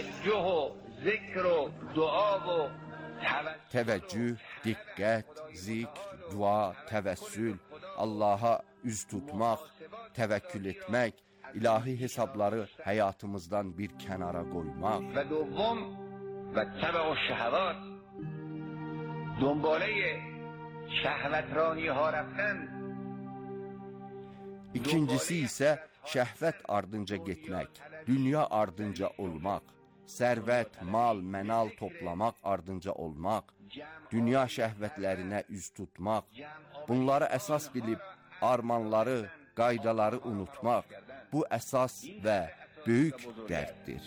توجه و ذکر و dua و Təvəccüh, diqqət, zikr, dua, təvəssül, Allaha üz tutmaq, təvəkkül etmək, ilahi hesabları həyatımızdan bir kənara qoymaq. Və دوم və təbə o şəhəvat دنباله şəhvətrani ha rəftən. İkincisi isə şəhvət ardınca getmək, dünya ardınca olmaq, sərvət, mal, mənal toplamaq ardınca olmaq, dünya şəhvətlərinə üz tutmaq, bunları əsas bilib armanları, qaydaları unutmaq, bu əsas və böyük dərddir.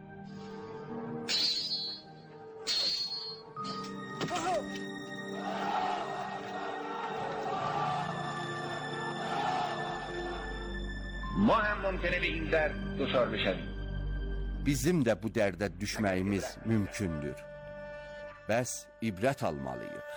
ما هم ممکنه به این درد دچار بشویم. Bizim də bu dərdə düşməyimiz mümkündür. Bəs ibrət almalıyıq.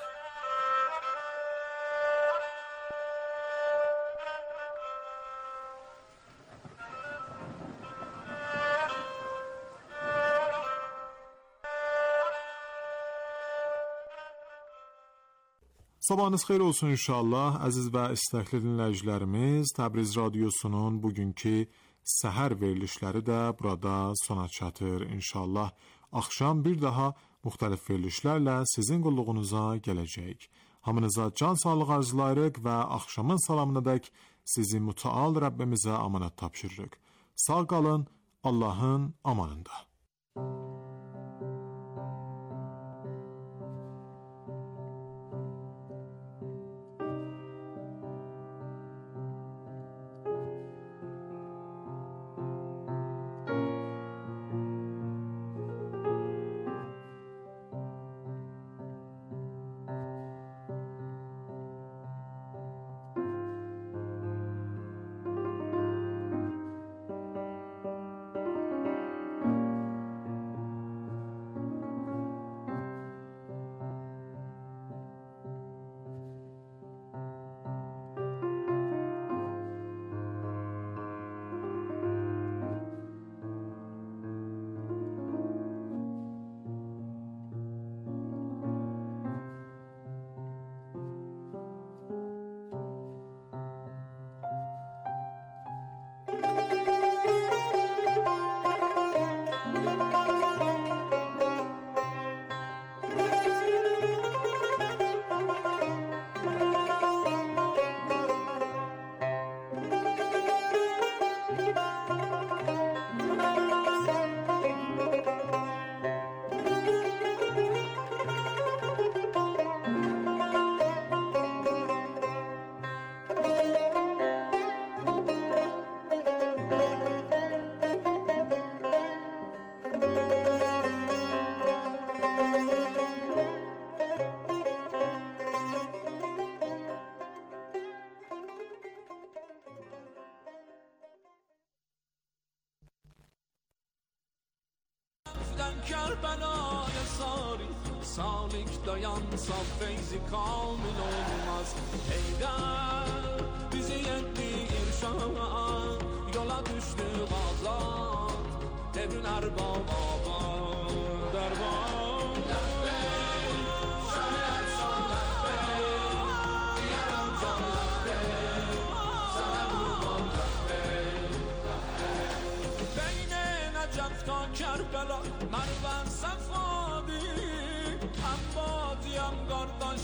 Sabahınız xeyir olsun inşallah. Əziz və istəkli dinləyicilərimiz, Təbriz Radiosunun bugünkü səhər verilişləri də burada sona çatır. İnşallah axşam bir daha müxtəlif verilişlərlə sizin qulluğunuza gələcək. Hamınıza can sağlığı arzulayırıq və axşamın salamınadək sizi mütəal Rəbbimizə amanət tapşırırıq. Sağ qalın, Allahın amanında. کربلای ساری سالیک dayan saf feyzi kamil olmaz Eyder bizi yetti irşad yola düştü azat devrin erbab abad derban Lebbeyk şahit son lebbeyk diyelim can lebbeyk sana kurban lebbeyk beyne necef ta Kerbela Merven Safadi hem badiyem kardeş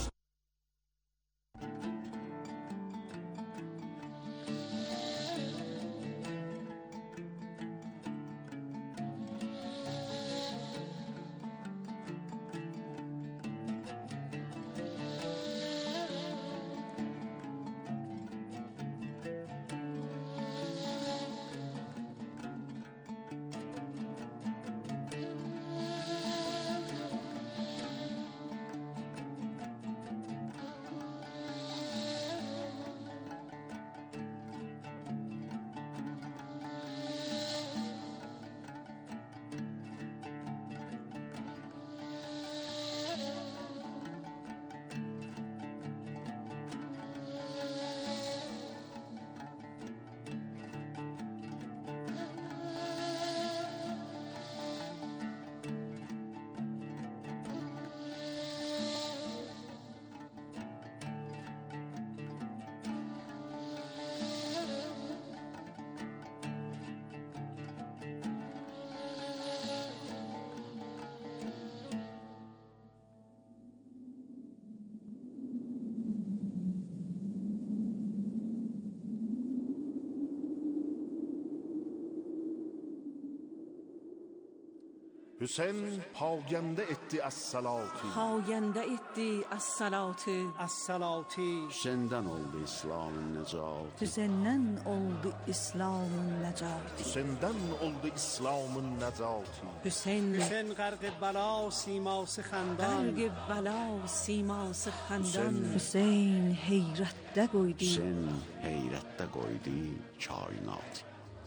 Hüseyin pagende etti as-salati. payende etti as-salati. as-salati. Hüseyin'den oldu İslam'ın necatı. Hüseyin'den oldu İslam'ın necatı. Hüseyin'den oldu İslam'ın necatı. Hüseyin Hüseyin garg bala siması xandan. Qarq bala siması xandan. Hüseyin- Hüseyin heyrətdə qoydu. Hüseyin heyrette koydu kainat.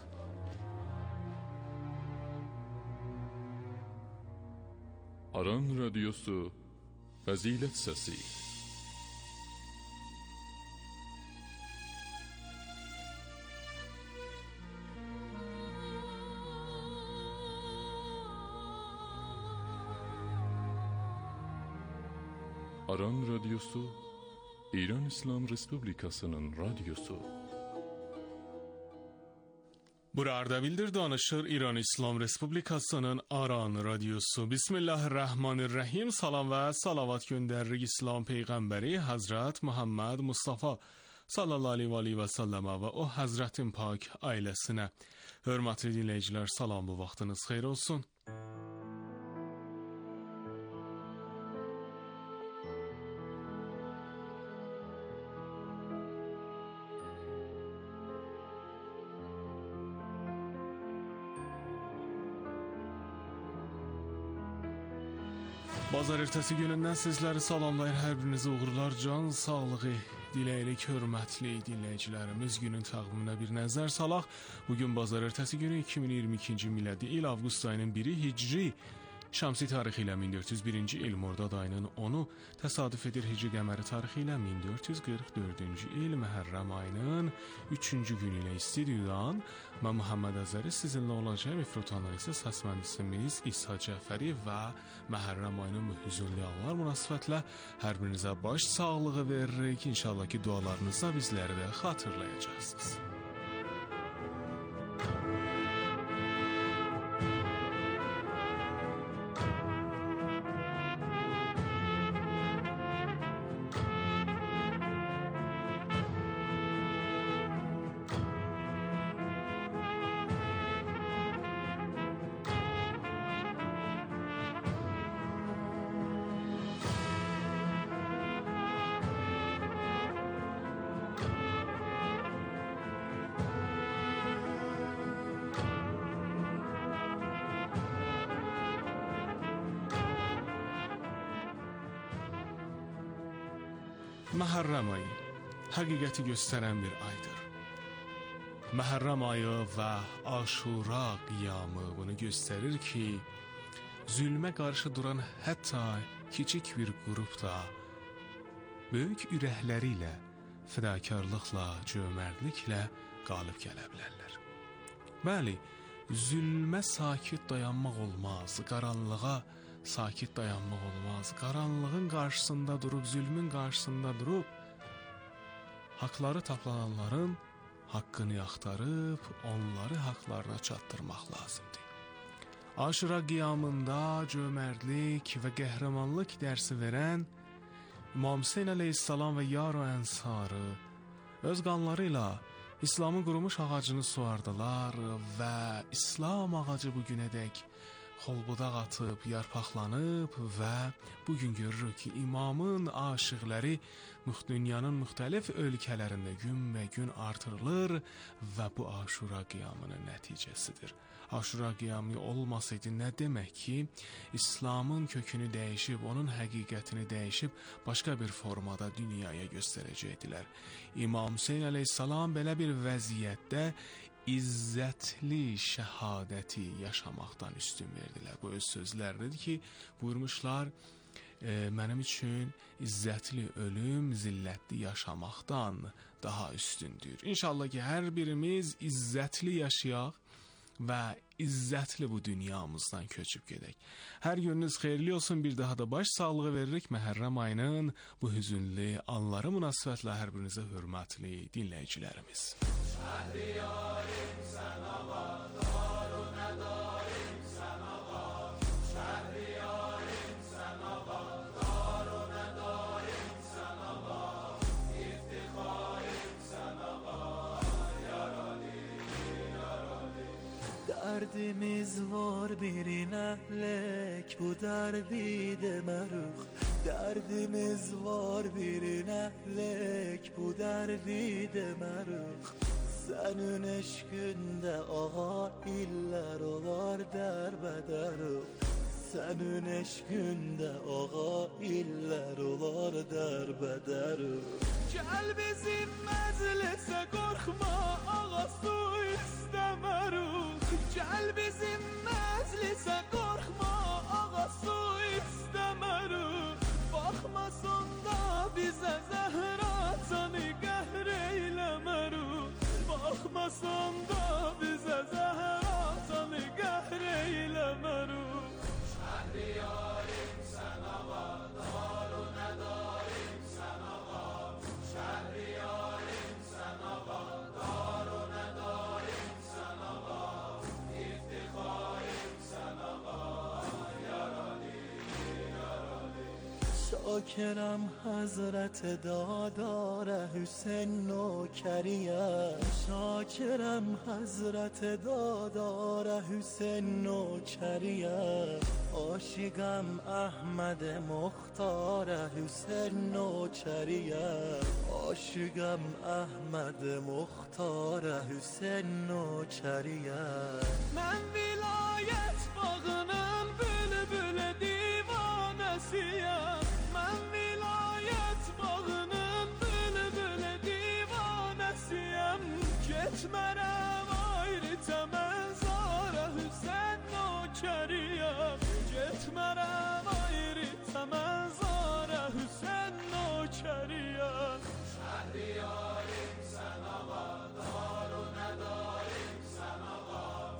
Aran Radyosu Fazilet Səsi. Aran Radyosu İran İslam Respublikasının radyosu. Burada bildir danışır İran İslam Respublikasının Aran Radyosu. Bismillahirrahmanirrahim. Salam ve salavat gönderirik İslam Peyğəmbəri Hazret Muhammed Mustafa sallallahu aleyhi ve selleme ve o Hazretin pak ailesine. Hörmətli dinleyiciler, salam, bu vaxtınız xeyir olsun. Bazar ertəsi günündən sizləri salamlayır, hər birinizi uğurlar, can sağlığı diləyirik, hörmətli dinləyicilərimiz. Günün təqviminə bir nəzər salaq. Bugün bazar ertəsi günü 2022-ci miladi il avqust ayının 1-i Hicri Şəmsi tarixi ilə 1401-ci il Mordad ayının 10-u təsadüf edir Hicri qəməri tarixi ilə 1444-cü il Məhərrəm ayının 3-cü günü ilə istudiyudan mən Muhammed Əzəri sizinlə olacağım. Efrutanlar isə səs mühəndisimiz İsa Cəfəri və Məhərrəm ayının bu hüzünlü anlar münasibətlə hər birinizə baş sağlığı veririk. İnşallah ki dualarınızla bizləri də xatırlayacaqsınız. Məhərrəm ayı həqiqəti göstərən bir aydır. Məhərrəm ayı və Aşura qiyamı bunu göstərir ki, zülmə qarşı duran hətta kiçik bir qrup da böyük ürəkləri ilə, fədakarlıqla, cömərtliklə qalib gələ bilərlər. Bəli, zülmə sakit dayanmaq olmaz, qaranlığa sakit dayanmaq olmaz. Qaranlığın qarşısında durub, zülmün qarşısında durub, haqları taplananların haqqını axtarıb, onları haqlarına çatdırmaq lazımdır. Aşura qiyamında cömərtlik və qəhrəmanlıq dərsi verən İmam Hüseyn əleyhissalam və yar-ı ənsarı öz qanları ilə İslamın qurumuş ağacını suardılar və İslam ağacı bugünədək xolbudaq atıb, yarpaqlanıb və bugün görürük ki, imamın aşıqları dünyanın müxtəlif ölkələrində gün artırılır və bu Aşura qiyamının nəticəsidir. Aşura qiyamı olmasaydı nə demək ki, İslamın kökünü dəyişib, onun həqiqətini dəyişib, başqa bir formada dünyaya göstərəcəkdilər. İmam Hüseyn əleyhissalam belə bir vəziyyətdə izzətli şəhadəti yaşamaqdan üstün verdilər. Bu öz sözləridir ki, buyurmuşlar, mənim üçün izzətli ölüm zillətli yaşamaqdan daha üstündür. İnşallah ki, hər birimiz izzətli yaşayaq və izzətli bu dünyamızdan köçüb gedək. Hər gününüz xeyirli olsun. Bir daha da baş sağlığı veririk. Məhərrəm ayının bu hüzünlü anları münasibətlə hər birinizə hörmətli dinləyicilərimiz. Şəhriyarim sənə var, daru nədarim sənə var. Şəhriyarim sənə var, daru nədarim sənə var. İftixarim sənə var, yarali, yarali. در Derdimiz var birine lek bu derdide meruk. Derdimiz var birine lek bu derdide meruk. Senin eşkinde ağa iller olar derbederuk. Senin eşkinde ağa iller olar derbederuk. Gel bizim meclise korkma ağa su istemeruk. Gel bizim meclise korkma ağa su istemeruk. Bakmasın da bize zehra canı gehreylemeruk. Bakmasın da bize zehra canı gehreylemeruk. Şehriyarim sen ağa darun edarim sen ağa. Şehriyarim sen ağa darun edarim sen ağa. İftihayim sen ağa yarali yarali. Şakirem Hazret Dadar Hüseyin Nokeriye. Şakirem Hazret Dadar Hüseyin Nokeriye. Aşıkım Ahmed Muhtar Hüseyin Nokeriye. Aşıkım Ahmed Muhtar Hüseyin Nokeriye. Ben vilayet bağının bülbül divanesiyim. Ben vilayet bağının bülbül divanesiyim. Getmerem ayrı temenzara Hüseyin Nokeriye. Getmerem ayrı temenzara Hüseyin Nokeriye. Şehriyarim sen ağa darun edarim sen ağa.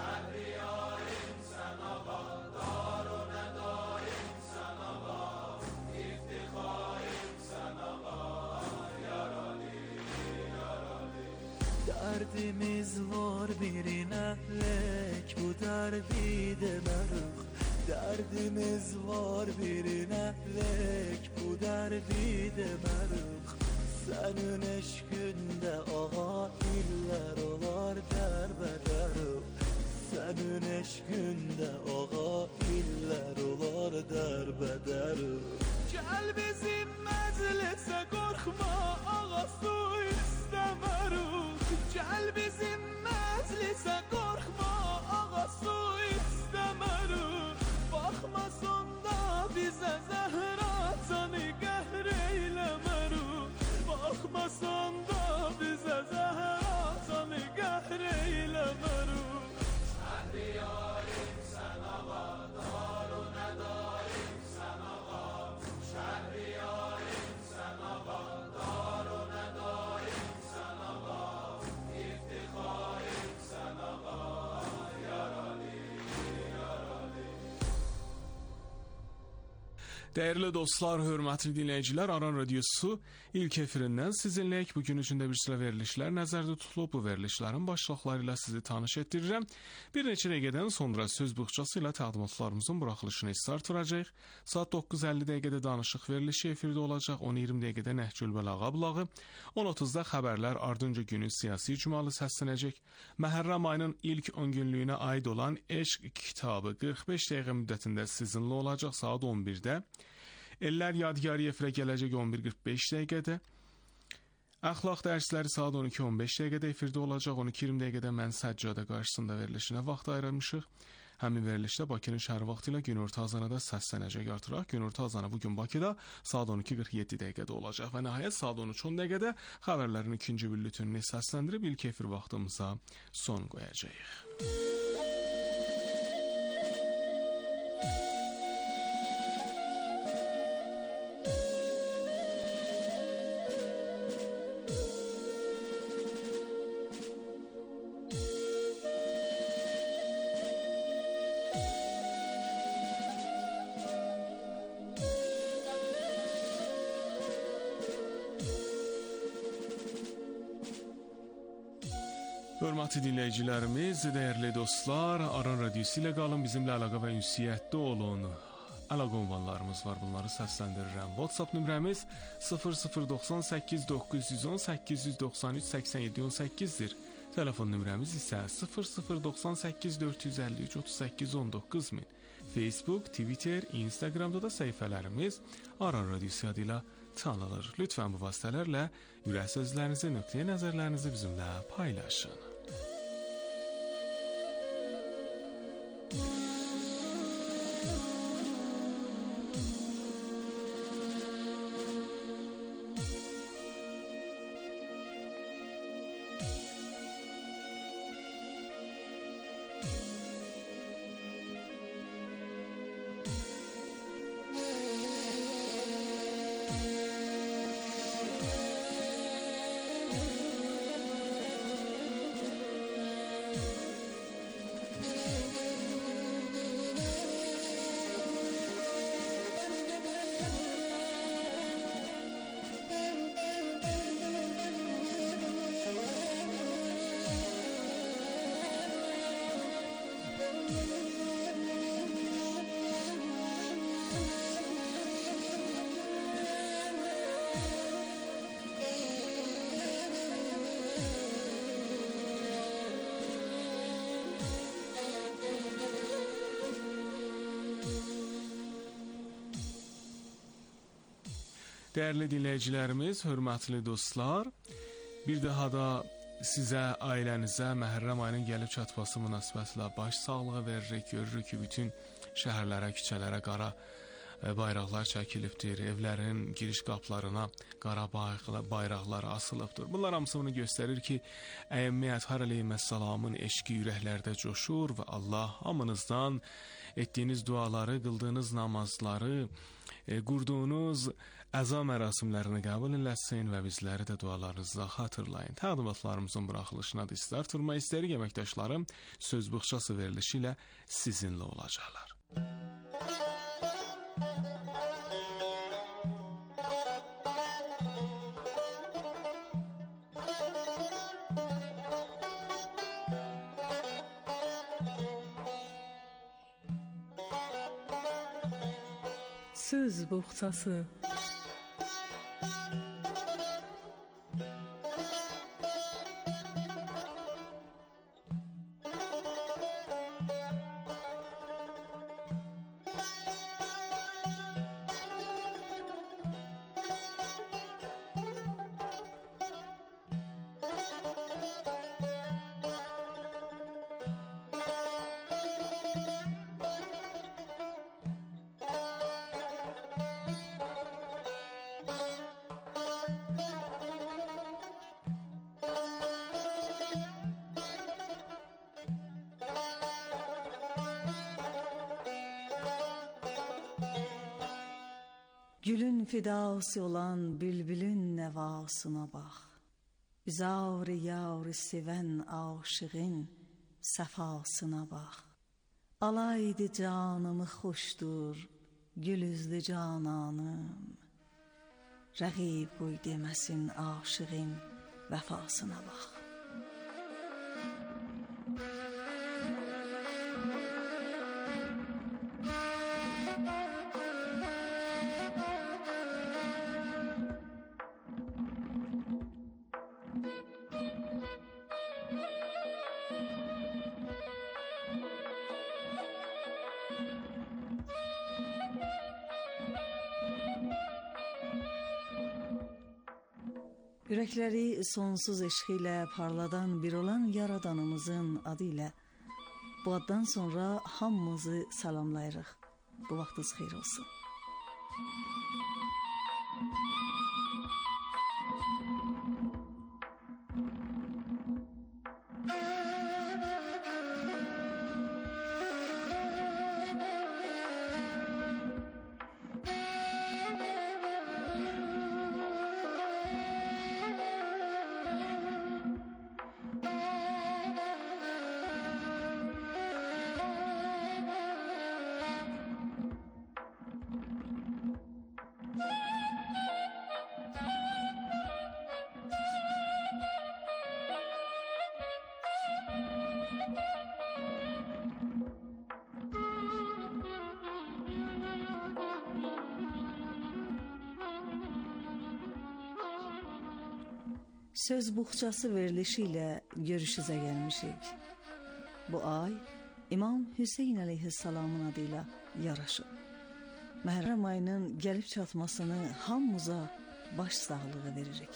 Şehriyarim sen ağa darun edarim sen ağa. İftihayim sen ağa yarali yarali. Derdimiz var birine lek bu derdide meruk. Derdimiz var birine lek bu derdide meruk. Senin eşkinde ağa iller olar derbederuk. Senin eşkinde ağa iller olar derbederuk. Gel bizim meclise korkma ağa su istemeruk. Gel bizim meclise korkma ağa su istemeruk. Bakmasın da bize zehra canı gehreylemeruk. Bakmasın da bize zehra canı gehreylemeruk. Şehriyarim sen ağa darun edarim sen ağa. Şehriyarim sen ağa darun edarim sen ağa. İftihayim sen ağa yarali yarali. Değerli dostlar, hörmətli dinləyicilər, Aran Radiosu ilk efirindən sizinləyik. Bugün üçün də bir sıra verilişlər nəzərdə tutulub. Bu verilişlərin başlıqları ilə sizi tanış etdirirəm. Bir neçə dəqiqədən sonra söz buxçası ilə təqdimatlarımızın buraxılışını start verəcəyik. Saat 9:50 dəqiqədə danışıq verilişi efirdə olacaq. 10:20 dəqiqədə Nəhcül Bəlağa bulağı. 10:30-da xəbərlər, ardınca günün siyasi icmalı səslənəcək. Məhərrəm ayının ilk 10 günlüyünə aid olan Eşq kitabı 45 dəqiqə müddətində sizinlə olacaq saat 11-də. Ellər Yadigarı efirə gələcək 11:45 dəqiqədə. Əxlaq dərsləri saat 12:15 dəqiqədə efirdə olacaq. 12:20 dəqiqədə mən Səccadə qarşısında verilişinə vaxt ayırmışıq. Həmin verilişdə Bakının şəhər vaxtı ilə günorta azanada səslənəcək artıraq. Günorta azanı bugün Bakıda saat 12:47 dəqiqədə olacaq və nəhayət saat 13:10 dəqiqədə xəbərlərin ikinci bülletenini səsləndirib ilk efir vaxtımıza son qoyacağıq. Hörmətli dinləyicilərimiz, dəyərli dostlar, Aran Radiosu ilə qalın, bizimlə əlaqə və ünsiyyətdə olun. Əlaqə ünvanlarımız var, bunları səsləndirirəm. WhatsApp nömrəmiz 0098 910 893 87 18-dir. Telefon nömrəmiz isə 0098 453 38 19 min. Facebook, Twitter, Instagramda da səhifələrimiz Aran Radiosu adıyla tanınır. Lütfən bu vasitələrlə ürək sözlərinizi, nöqteyi nəzərlərinizi bizimlə paylaşın. Dəyərli dinləyicilərimiz, hörmətli dostlar, bir daha da sizə, ailənizə Məhərrəm ayının gəlib çatması münasibətilə baş sağlığı veririk. Görürük ki, bütün şəhərlərə, küçələrə qara bayraqlar çəkilibdir, evlərin giriş qapılarına qara bayraqlar asılıbdır. Bunlar hamısı bunu göstərir ki, Əmmiyyət Əleyhissalamın eşqi ürəklərdə coşur və Allah hamınızdan etdiyiniz duaları, qıldığınız namazları, qurduğunuz əza mərasimlərini qəbul eləsin və bizləri də dualarınızla xatırlayın. Təqdimatlarımızın buraxılışına da istər turma istərik, əməkdaşlarım söz buxçası verilişi ilə sizinlə olacaqlar. Söz buxçası. Gülün fidası olan bülbülün nevasına bax. Üzar-ı yar-ı sevən aşığın səfasına bax. Alaydı canımı xoşdur, gülüzlü cananım. Rəqib qoy deməsin aşığın vəfasına bax. Ürəkləri sonsuz eşq ilə parladan bir olan Yaradanımızın adı ilə bu addan sonra hamımızı salamlayırıq. Bu vaxtınız xeyir olsun. Söz buxçası verilişi ilə görüşüzə gəlmişik. Bu ay İmam Hüseyn əleyhissalamın adı ilə yaraşıb. Məhərrəm ayının gəlib çatmasını hamımıza baş sağlığı veririk.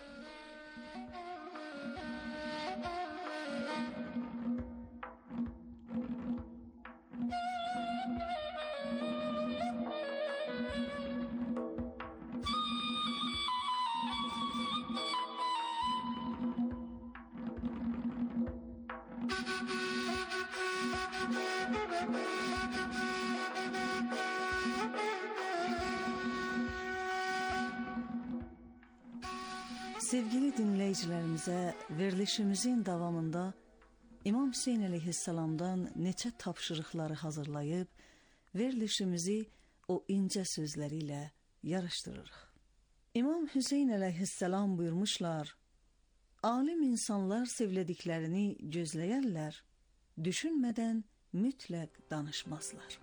Sevgili dinləyicilərimizə verilişimizin davamında İmam Hüseyn əleyhissalamdan neçə tapşırıqları hazırlayıb, verilişimizi o incə sözləri ilə yaraşdırırıq. İmam Hüseyn əleyhissalam buyurmuşlar, alim insanlar sevlədiklərini gözləyərlər, düşünmədən mütləq danışmazlar.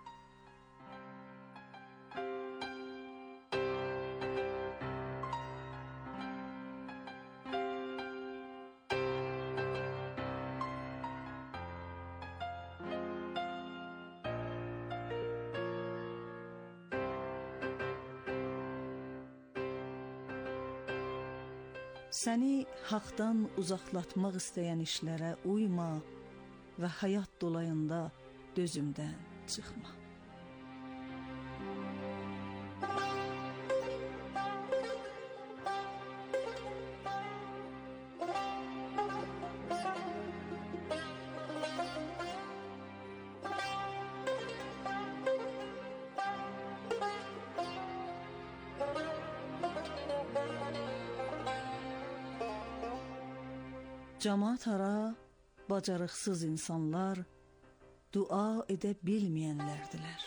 Səni haqdan uzaqlatmaq istəyən işlərə uyma və həyat dolayında dözümdən çıxma. Cəmaət ara bacarıqsız insanlar dua edə bilməyənlərdilər.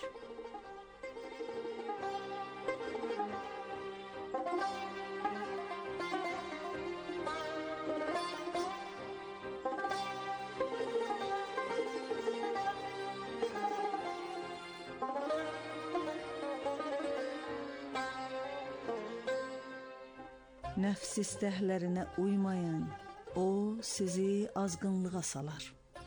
Nəfs istəklərinə uymayın. O sizi azğınlığa salar.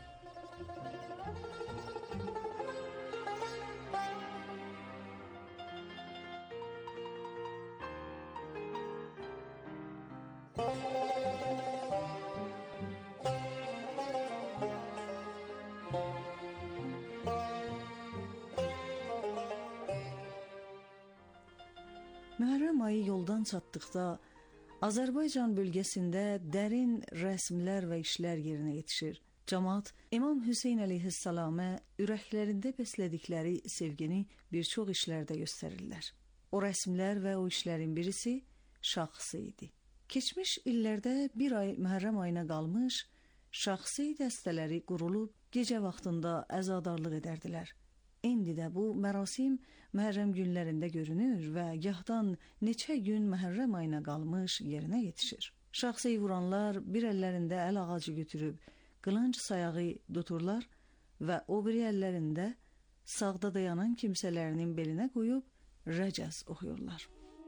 Məhərrəm ayı yoldan çatdıqda Azərbaycan bölgəsində dərin rəsmlər və işlər yerinə yetişir. Cəmaət İmam Hüseyn əleyhissalamə ürəklərində bəslədikləri sevgini bir çox işlərdə göstərirlər. O rəsmlər və o işlərin birisi şəxsi idi. Keçmiş illərdə bir ay Məhərrəm ayına qalmış, şəxsi dəstələri qurulub gecə vaxtında əzadarlıq edərdilər. İndi də bu mərasim Məhərrəm günlərində görünür və gahdan neçə gün Məhərrəm ayına qalmış yerinə yetişir. Şəxsi vuranlar bir əllərində əl ağacı götürüb qılınc sayağı tuturlar və o biri əllərində sağda dayanan kimsələrinin belinə qoyub rəcəz oxuyurlar.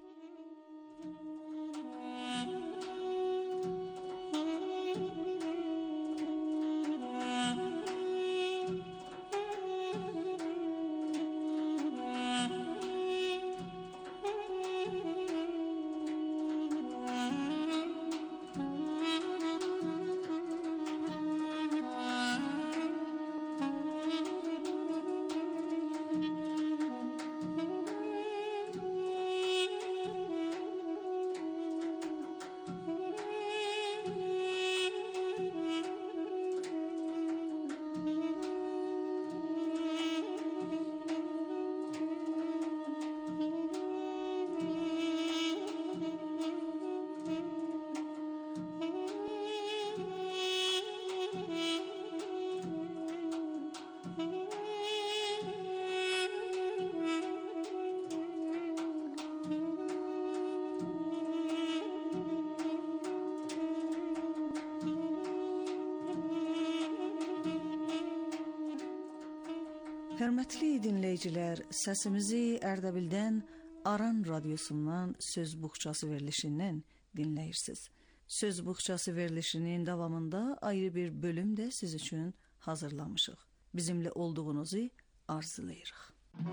Hörmətli dinləyicilər, səsimizi Ərdəbildən Aran radiosundan Söz buxçası verilişindən dinləyirsiniz. Söz Buxçası verilişinin davamında ayrı bir bölüm de siz üçün hazırlamışıq. Bizimle olduğunuzu arzulayırıq.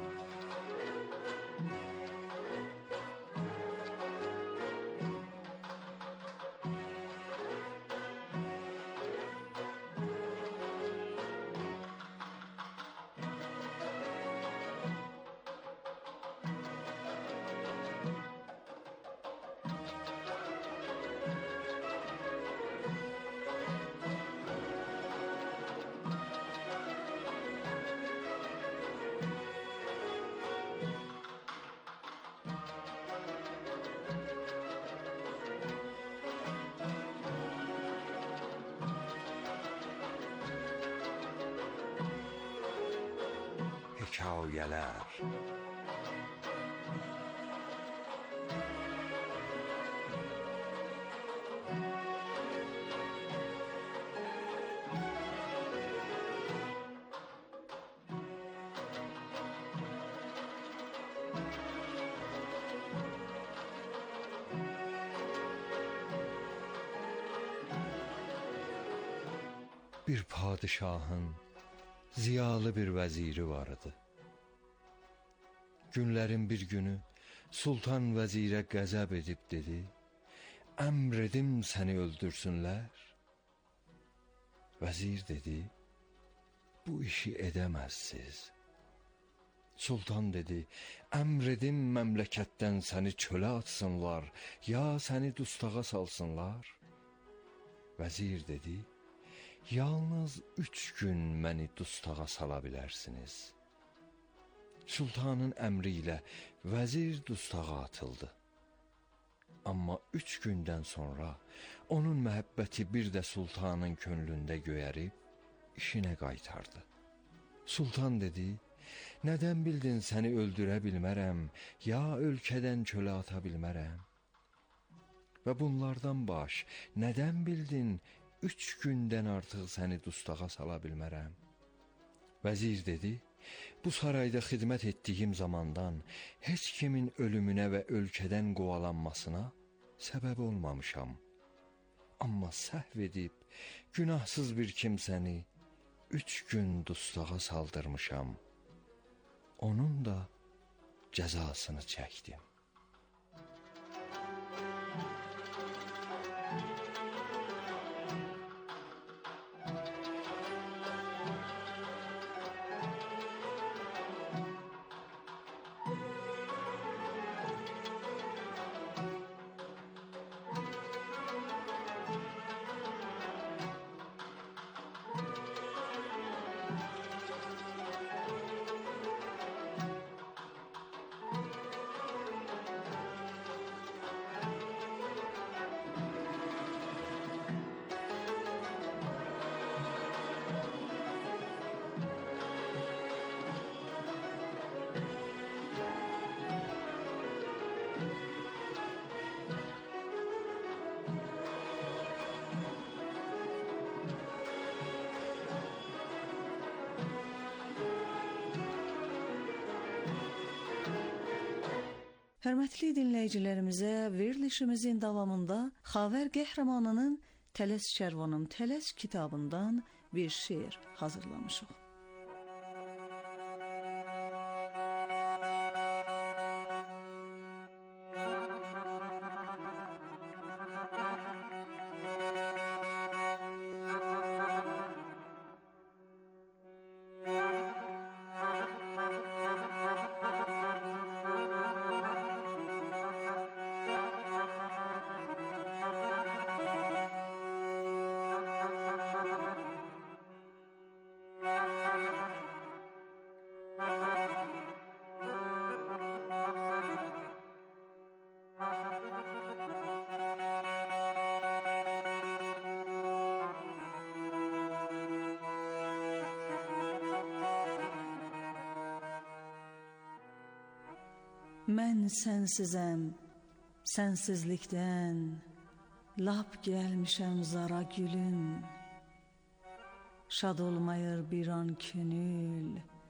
Hekayələr. Bir padişahın ziyalı bir vəziri vardı. Günlərin bir günü sultan vəzirə qəzəb edib dedi: "Əmr edim səni öldürsünlər." Vəzir dedi: "Bu işi edəməzsiz." Sultan dedi: "Əmr edim məmləkətdən səni çölə atsınlar, ya səni dustağa salsınlar." Vəzir dedi: "Yalnız 3 gün məni dustağa sala bilərsiniz." Sultanın əmri ilə vəzir dustağa atıldı. Amma 3 gündən sonra onun məhəbbəti bir də sultanın könlündə göyərib işinə qaytardı. Sultan dedi: "Nədən bildin səni öldürə bilmərəm, ya ölkədən çölə ata bilmərəm? Və bunlardan baş, nədən bildin 3 gündən artıq səni dustağa sala bilmərəm?" Vəzir dedi: "Bu sarayda xidmət etdiyim zamandan heç kimin ölümünə və ölkədən qovalanmasına səbəb olmamışam. Amma səhv edib günahsız bir kimsəni 3 gün dustağa saldırmışam. Onun da cəzasını çəkdim." Hörmətli dinləyicilərimizə verilişimizin davamında Xavər qəhrəmanının Tələs Şərvanım Tələs kitabından bir şeir hazırlamışıq. Mən sənsizəm, sənsizlikdən, lap gəlmişəm zara gülüm. Şad olmayır bir an könül,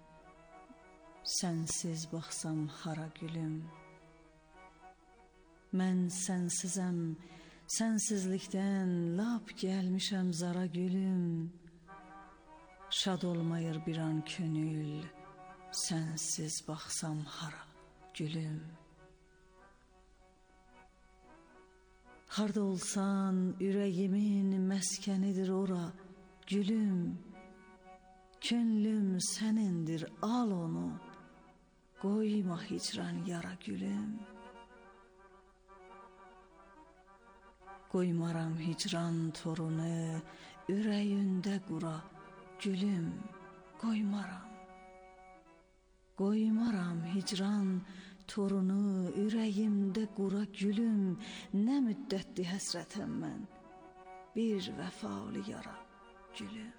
sənsiz baxsam hara gülüm. Mən sənsizəm, Sənsizlikdən lap gəlmişəm zara gülüm. Şad olmayır bir an könül, sənsiz baxsam hara gülüm. Harda olsan ürəyimin məskənidir ora gülüm. Könlüm sənindir al onu, qoyma hicran yara gülüm. Qoymaram hicran torunu ürəyində qura gülüm, qoymaram. Qoymaram hicran torunu ürəyimdə qura gülüm. Nə müddətdir həsrətəm mən, bir vəfalı yara gülüm.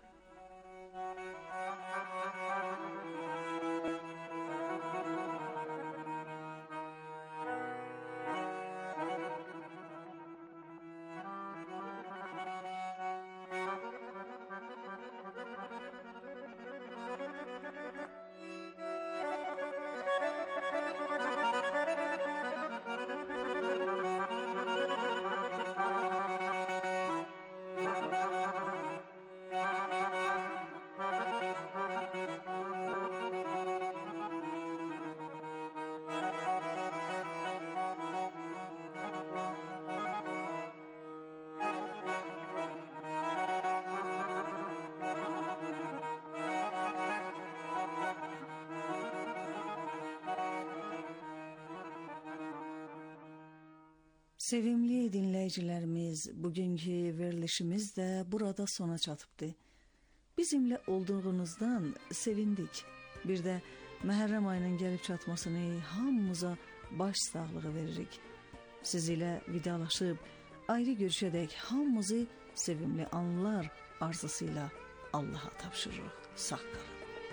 Sevimli dinləyicilərimiz, bugünkü verilişimiz də burada sona çatıbdı. Bizimlə olduğunuzdan sevindik. Bir də Məhərrəm ayının gəlib çatmasını hamımıza baş sağlığı veririk. Siz ilə vidalaşıb ayrı görüşədək hamımızı sevimli anlar arzusuyla Allaha tapşırırıq. Sağ qalın.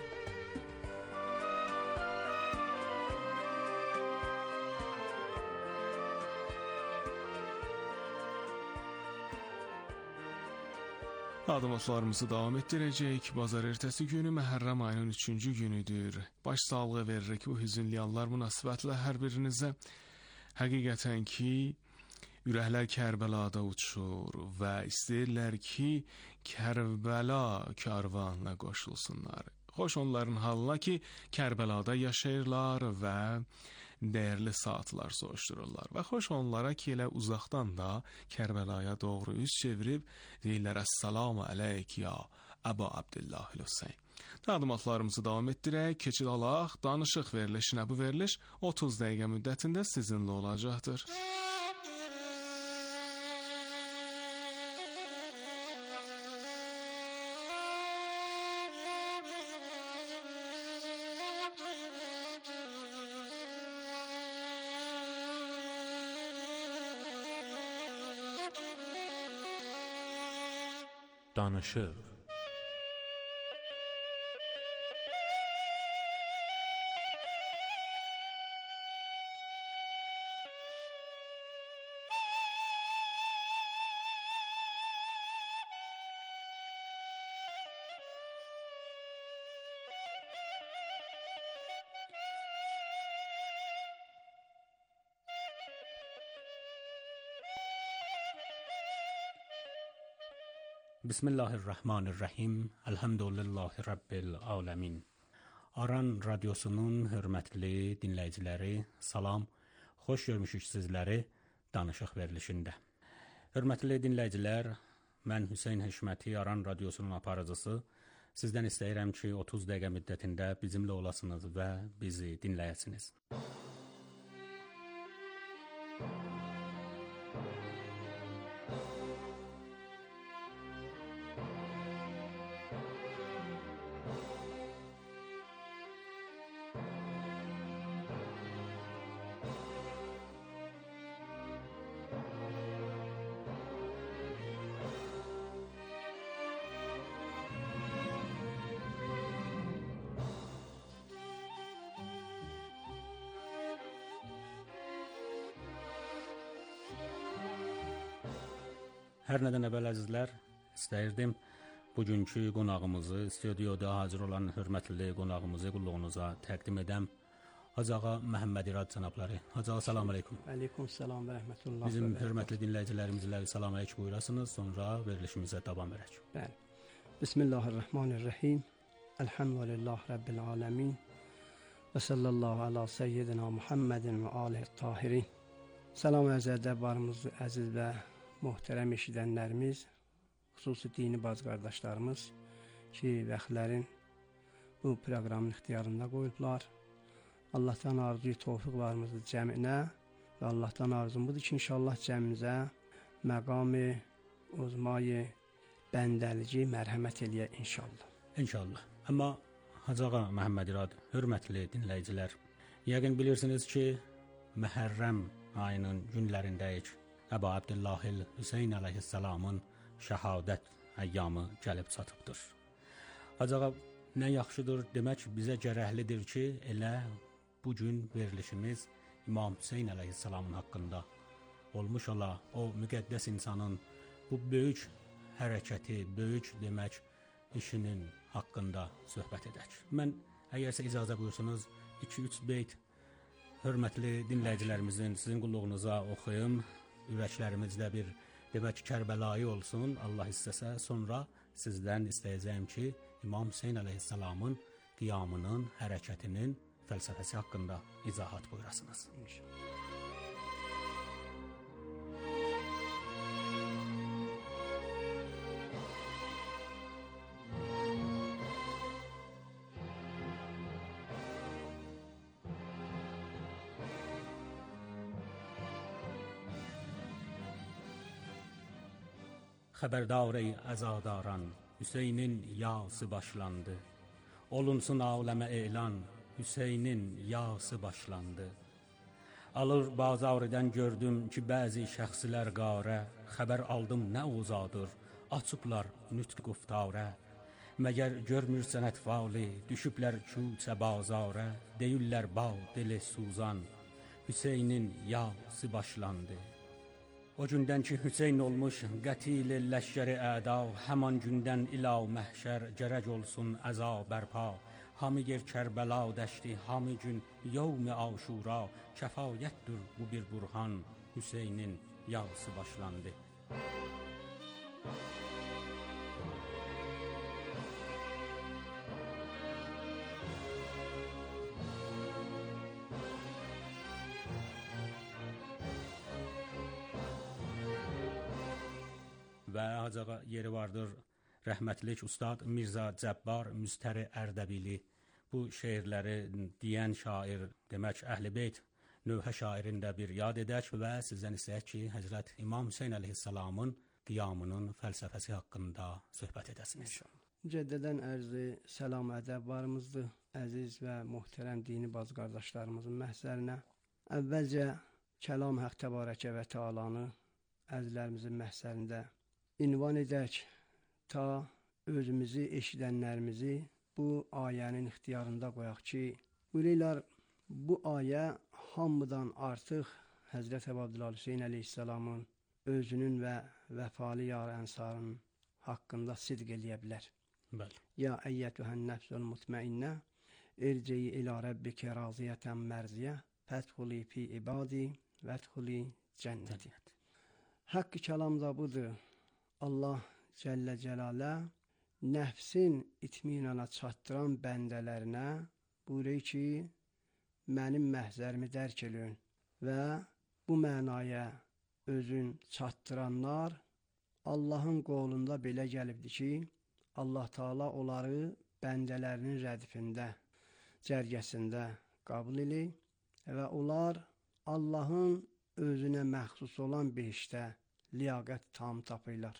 Adımlarımızı davam etdirəcək. Bazar ertəsi günü Məhərrəm ayının 3-cü günüdür. Baş sağlığı veririk bu hüzünlü anlar münasibətlə hər birinizə. Həqiqətən ki, ürəklər Kərbəlada uçur və istəyirlər ki, Kərbəla karvanına qoşulsunlar. Xoş onların halına ki, Kərbəlada yaşayırlar və dəyərli saatlar soğuşdururlar. Və xoş onlara ki, elə uzaqdan da Kərbəlaya doğru üz çevirib deyirlər, Əssalamu aleyk ya Əbu Abdillahil Hüseyn. Təqdimatlarımızı davam etdirək, keçid alaq, danışıq verilişinə. Bu veriliş 30 dəqiqə müddətində sizinlə olacaqdır. Danışıq. Bismillahirrahmanirrahim. Elhamdülillahi Rabbil alemin. Aran radyosunun hörmətli dinləyiciləri, salam. Xoş görmüşük sizləri danışıq verilişində. Hörmətli dinləyicilər, mən Hüseyn Həşməti, Aran radyosunun aparıcısı. Sizdən istəyirəm ki, 30 dəqiqə müddətində bizimlə olasınız və bizi dinləyəsiniz. Hər nədən əvvəl əzizlər, istəyirdim bugünkü qonağımızı, stüdyoda hazır olan hörmətli qonağımızı qulluğunuza təqdim edəm. Hacı Ağa Məhəmməd İrad cənabları. Hacı Ağa, salam aleykum. Aleyküm selam və rəhmətullah. Bizim hörmətli dinləyicilərimizlə salam aleyk buyurasınız, sonra verilişimizə davam edək. Bəli. Bismillahirrahmanirrahim. Elhamdülillah Rabbil alemin. Və sallallahu ala seyyidina Muhammedin və alihi tahirin. Salam əzədə barımız, əziz və muhterəm eşidənlərimiz, xüsusi dini baz qardaşlarımız ki, vəxtlərin bu proqramın ixtiyarında qoyublar. Allahdan arzuyu tövfiq varımızdır cəminə və Allahdan arzum budur ki, inşallah cəmimizə məqami, uzmayı, bəndəlici mərhəmət eləyə inşallah. İnşallah. Amma Hacı Ağa Məhəmməd İrad, hörmətli dinləyicilər, yəqin bilirsiniz ki, Məhərrəm ayının günlərindəyik. Əbu Abdillahil Hüseyn əleyhissalamın şəhadət əyyamı gəlib çatıbdır. Hacı Ağa, nə yaxşıdır demək bizə gərəklidir ki, elə bugün verilişimiz İmam Hüseyn əleyhissalamın haqqında olmuş ola, o müqəddəs insanın bu böyük hərəkəti, böyük demək işinin haqqında söhbət edək. Mən əgərsə icazə buyursunuz 2-3 beyt hörmətli dinləyicilərimizin sizin qulluğunuza oxuyum. Ürəklərimizdə bir demək Kərbəlayı olsun, Allah istəsə, sonra sizdən istəyəcəyim ki, İmam Hüseyn əleyhissalamın qiyamının, hərəkətinin fəlsəfəsi haqqında izahat buyurasınız. Xəbərdar ey əzadaran, Hüseynin yası başlandı. Olunsun aləmə elan, Hüseynin yası başlandı. Alır bazarıdan gördüm ki, bəzi şəxslər qarə, xəbər aldım nə uzadır, açıblar nütq quftarə. Məgər görmürsən ətfali, düşüblər küçə bazarə, deyirlər bağ dili suzan, Hüseynin yası başlandı. O gündən ki, Hüseyn olmuş qətil ləşkəri əda, həman gündən ilə məhşər gərək olsun əza bərpa. Hamı yer Kərbəla dəşti, hamı gün yevm-i Aşura, kəfayətdir bu bir burhan, Hüseynin yağısı başlandı. Və Hacı Ağa yeri vardır, rəhmətlik Ustad Mirzə Cəbbar Müstəri Ərdəbili bu şeirləri deyən şair, demək Əhl-i Beyt növhə şairində bir yad edək və sizdən istəyək ki, Həzrət İmam Hüseyn əleyhissalamın qiyamının fəlsəfəsi haqqında söhbət edəsiniz. Mücəddədən ərzi səlam ədəb varımızdır, əziz və muhterəm dini baz qardaşlarımızın məhzərinə. Əvvəlcə kəlam Haqq Təbarəkə və Tealanı əzizlərimizin məhzərində ünvan edək ta özümüzü, eşidənlərimizi bu ayənin ixtiyarında qoyaq ki, buyururlar, bu ayə hamıdan artıq Həzrət Əbu Abdülhə Hüseyn əleyhissalamın özünün və vəfalı yar ənsarının haqqında sidq eləyə bilər. Ya əyyətühən nəfsül mutmainnə, irciyi ilə rəbbikə raziyətən mərziyə, fədxuli fi ibadi, vədxuli cənnəti. Haqqı kəlam da budur. Allah Cəllə Cəlalə nəfsin itminana çatdıran bəndələrinə buyuruyor ki, mənim məhzərimi dərk edin və bu mənaya özün çatdıranlar Allahın qolunda belə gəlibdir ki, Allah Taala onları bəndələrinin rədifində, cərgəsində qəbul edir və onlar Allahın özünə məxsus olan bir işdə liyaqət tam tapırlar.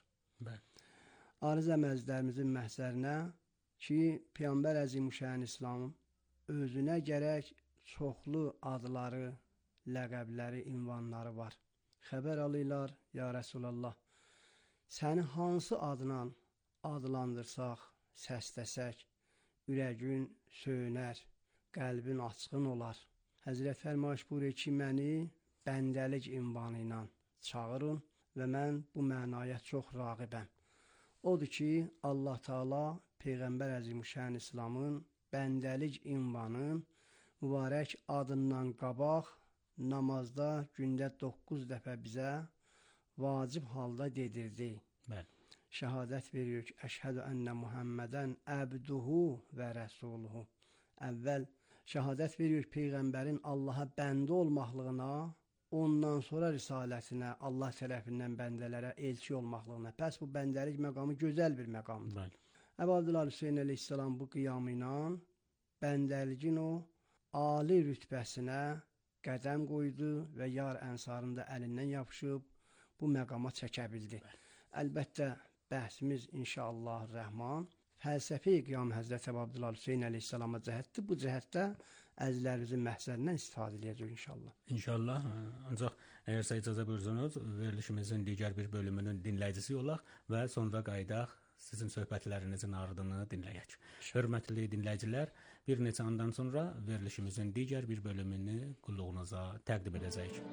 Arız əməzlərimizin məhzərinə ki, Peyğəmbər Əzimüşşənin İslamın özünə gərək çoxlu adları, ləqəbləri, ünvanları var. Xəbər alırlar, ya Rəsulallah, səni hansı adla adlandırsaq, səsləsək, ürəgün söyünər, qəlbin açqın olar. Həzrət fərmayış buyurur ki, məni bəndəlik ünvanı ilə çağırın və mən bu mənaya çox rağibəm. Odur ki, Allah Taala Peyğəmbər Əzimüşşənin İslamın bəndəlik ünvanın mübarək adından qabaq namazda gündə 9 dəfə bizə vacib halda dedirdi. Bəli. Şəhadət veriyor ki, əşhədü ənə Muhammədən əbduhu və rəsuluhu. Əvvəl şəhadət veriyor ki, Peyğəmbərin Allaha bəndə olmaqlığına, ondan sonra risalətinə, Allah tərəfindən bəndələrə elçi olmaqlığına. Pəs bu bəndəlik məqamı gözəl bir məqamdır. Bəli. Əbu Abdullah Hüseyin əleyhissalam bu qiyamı ilə bəndəliyin o ali rütbəsinə qədəm qoydu və yar ənsarın da əlindən yapışıb bu məqama çəkə bildi. Əlbəttə, bəhsimiz inşallah rəhman fəlsəfi qiyam Həzrət Əbu Abdullah Hüseyin əleyhissalama cəhətdir. Bu cəhətdə əzizlərimizin məhzərindən istifadə edəcək inşallah. İnşallah. Ancaq əgər icazə buyursanız, verilişimizin digər bir bölümünün dinləyicisi olaq və sonra qayıdaq sizin söhbətlərinizin ardını dinləyək. Hörmətli dinləyicilər, bir neçə andan sonra verilişimizin digər bir bölümünü qulluğunuza təqdim edəcəyik.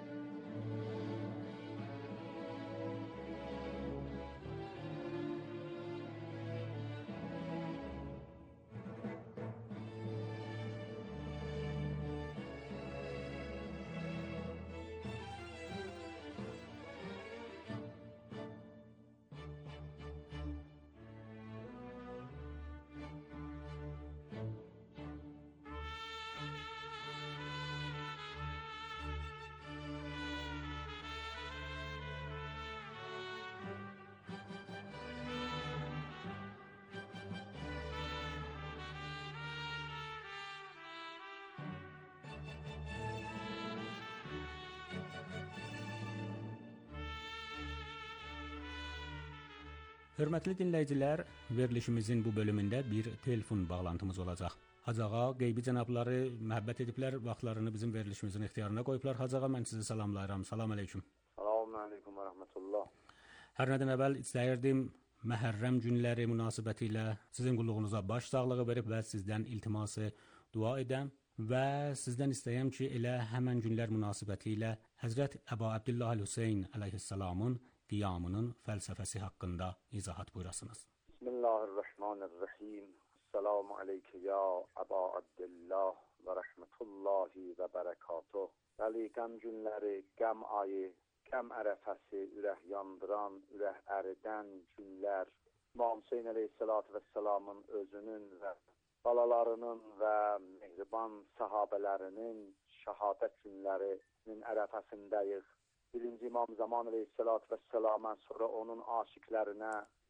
Hörmətli dinləyicilər, verilişimizin bu bölümündə bir telefon bağlantımız olacaq. Hacığa qeybi cənabları məhəbbət ediblər, vaxtlarını bizim verilişimizin ixtiyarına qoyublar. Hacığa, mən sizi salamlayıram. Salam aleyküm. Salam aleyküm və rəhmətullah. Hər nədən əvvəl istəyirdim Məhərrəm günləri münasibətilə sizin qulluğunuza baş sağlığı verib və sizdən iltiması dua edəm və sizdən istəyəm ki, elə həmən günlər münasibətilə Həzrət Əbu Abdullah Hüseyn əleyhissalamın qiyamının fəlsəfəsi haqqında izahat buyurasınız. Bismillahirrahmanirrahim. Selamu aleyke ya Əbu Abdullah və rəhmətullahi və bərəkatuh. Bəli, qəm günləri, qəm ayı, qəm ərəfəsi, ürək yandıran, ürək əridən günlər. İmam Hüseyn əleyhissalatu vəssalamın özünün və balalarının və mehriban sahabələrinin şəhadət günlərinin ərəfəsindəyik. Birinci İmam Zaman əleyhissalatu vəssalama, sonra onun aşiqlərinə,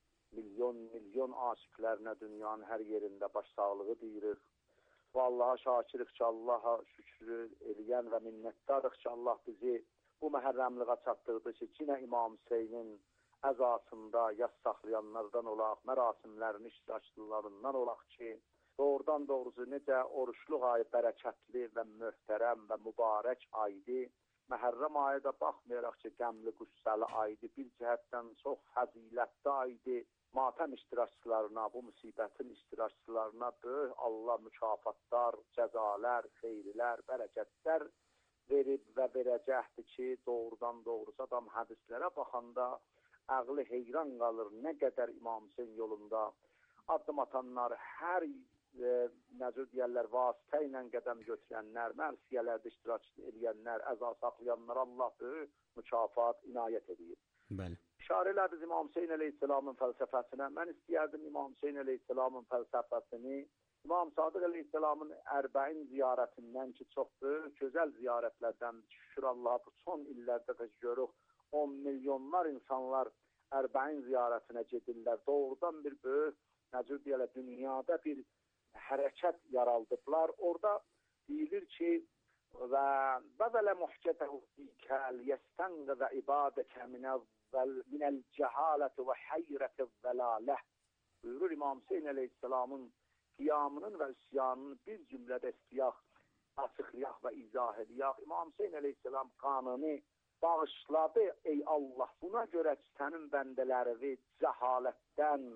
milyon aşiqlərinə dünyanın hər yerində başsağlığı deyirik. Və Allaha şakirik ki, Allaha şükrü eləyən və minnətdarıq ki, Allah bizi bu məhərrəmliğə çatdırdı ki, yine İmam Hüseynin əzasında yas saxlayanlardan olaq, mərasimlərin iştirakçılarından olaq ki, doğrudan doğrusu necə oruçluq ayı bərəkətli və möhtərəm və mübarək aydı. Məhərrəm ayı da baxmayaraq ki, qəmli qüssəli aydı, bir cəhətdən çox fəzilətli aydı. Matəm iştirakçılarına, bu musibətin iştirakçılarına böyük Allah mükafatlar, cəzalar, xeyrilər, bərəkətlər verib və verəcəkdir ki, doğrudan doğrusu adam hədislərə baxanda ağlı heyran qalır. Nə qədər İmam Hüseyn yolunda addım atanlar, hər necə deyərlər, vasitə ilə qədəm götürənlər, mərsiyələrdə iştirak edənlər, əza saxlayanlar Allah böyük mükafat inayət edir. Bəli. İşarə elədi İmam Hüseyn əleyhissalamın fəlsəfəsinə. Mən istəyərdim İmam Hüseyn əleyhissalamın fəlsəfəsini İmam Sadıq əleyhissalamın Ərbəin ziyarətindən ki, çox böyük, gözəl ziyarətlərdən şükür Allaha bu son illərdə də görürük, 10 milyonlar insanlar Ərbəin ziyarətinə gedirlər. Doğrudan bir böyük, necə deyərlər, dünyada bir hərəkət yaraldıblar. Orada deyilir ki, və bəzələ muhkətəhu fikəl yəstəngə və ibadəkə minəl cəhalət və həyrət və laləh. Buyurur İmam Hüseyn əleyhissalamın qiyamının və üsyanının bir cümlədə istiyaq, açıqlayaq və izah ediyaq. İmam Hüseyn əleyhissalam qanını bağışladı. Ey Allah, buna görə ki, sənin bəndələrini cəhalətdən,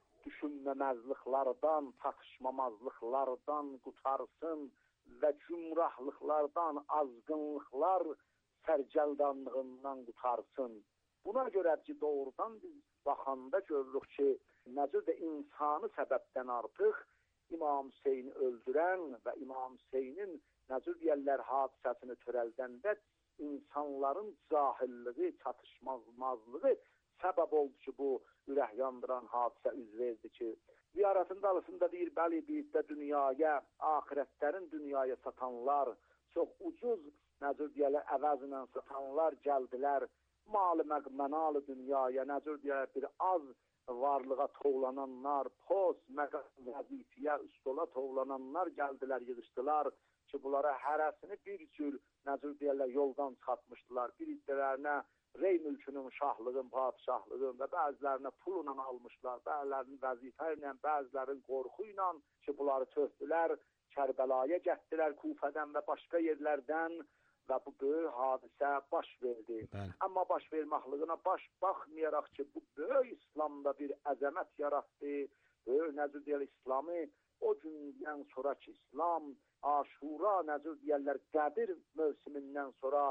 düşünməməzliklərdən, tartışmamazlıqlardan qutarsın və cümrahlıqlardan, azgınlıqlar sərgəldanlığından qutarsın. Buna görə ki, doğrudan biz baxanda görürük ki, necə də insanı səbəbdən artıq İmam Hüseyni öldürən və İmam Hüseynin necür deyərlər hadisəsini törəldəndə insanların cahilliği, çatışmazlığı səbəb oldu ki, bu ürək yandıran hadisə üz verdi ki, ziyarətin dalısında deyir, bəli, birdə dünyaya, ahirətlərin dünyaya satanlar, çox ucuz, necür deyərlər, əvəzlə satanlar gəldilər, malı məqmənalı dünyaya, necür deyərlər, bir az varlığa tovlananlar, post, məqam, vəzifəyə, üstola tovlananlar gəldilər, yığışdılar ki, bunlara hərəsini bir cür, necür deyərlər, yoldan çıxartmışdılar, bir iddələrinə rey mülkünün, şahlığın, padişahlığın və bəzilərinə pulla almışlar, bəzilərinin vəzifə ilə, bəzilərinin qorxu ilə ki, bunları töhdülər, Kərbəlaya getdilər Kufədən və başqa yerlərdən və bu böyük hadisə baş verdi. Amma baş verməklığına baxmayaraq ki, bu böyük İslamda bir əzəmət yaratdı, böyük necür deyərlər, İslamı o gündən sonra ki, İslam, Aşura, necür deyərlər, Qədir mövsimindən sonra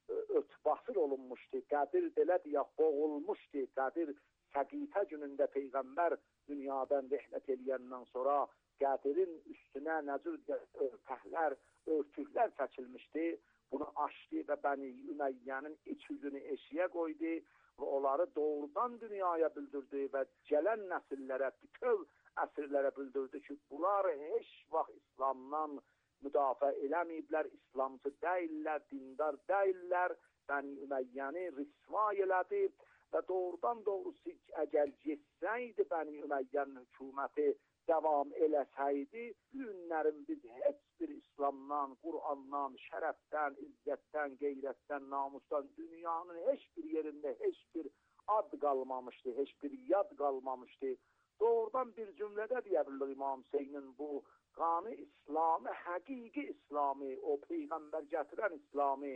ötbasır olunmuşdu, Qədir belə deyək, boğulmuşdu, Qədir Səqifə günündə Peyğəmbər dünyadan rəhnət eləyəndən sonra Qədirin üstünə necür deyək, örtüklər çəkilmişdi, bunu açdı və Bəni Üməyyənin iç yüzünü eşiyə qoydu və onları doğrudan dünyaya bildirdi və gələn nəsillərə, bütöv əsrlərə bildirdi ki, bunlar heç vaxt İslamdan müdafiə eləməyiblər, İslamcı deyirlər, dindar deyirlər, Bəni Üməyyəni rüsva elədi və doğrudan doğrusu əgər getsəydi Bəni Üməyyənin hökuməti devam eləsəydi, bu günlərin biz heç bir İslamdan, Qur'andan, şərəfdən, izzətdən, qeyrətdən, namusdan dünyanın heç bir yerində heç bir ad qalmamışdı, heç bir yad qalmamışdı. Doğrudan bir cümlədə deyə bilir İmam Hüseynin bu qanı İslamı, həqiqi İslamı, o Peyğəmbər gətirən İslamı,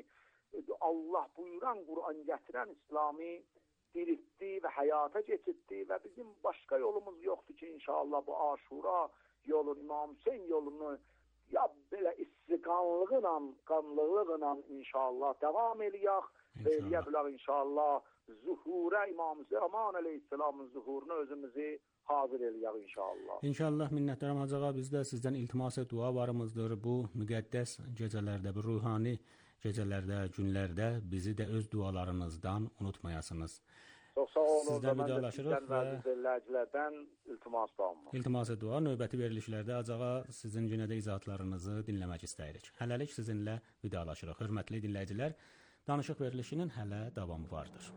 Allah buyuran Qur'an gətirən İslamı diriltdi və həyata keçirtdi və bizim başqa yolumuz yoxdur ki, inşallah bu Aşura yolunu, İmam Hüseyin yolunu ya belə qanlılıqla inşallah devam eləyək və eləyə bilək inşallah zuhura İmam Hüseyin Aleyhisselamın zuhurunu özümüzü hazır eləyək inşallah. İnşallah minnətdaram Hacı ağa, biz də sizdən iltimas dua varımızdır. Bu müqəddəs gecələrdə, bu ruhani gecələrdə, günlərdə bizi də öz dualarınızdan unutmayasınız. Çox sağ olun. Sizdən vidalaşırıq və dinləyicilərdən iltimas duamı. İltimas dua, növbəti verilişlərdə Hacı ağa sizin yenə də izahatlarınızı dinləmək istəyirik. Hələlik sizinlə vidalaşırıq. Hörmətli dinləyicilər, danışıq verilişinin hələ davamı vardır.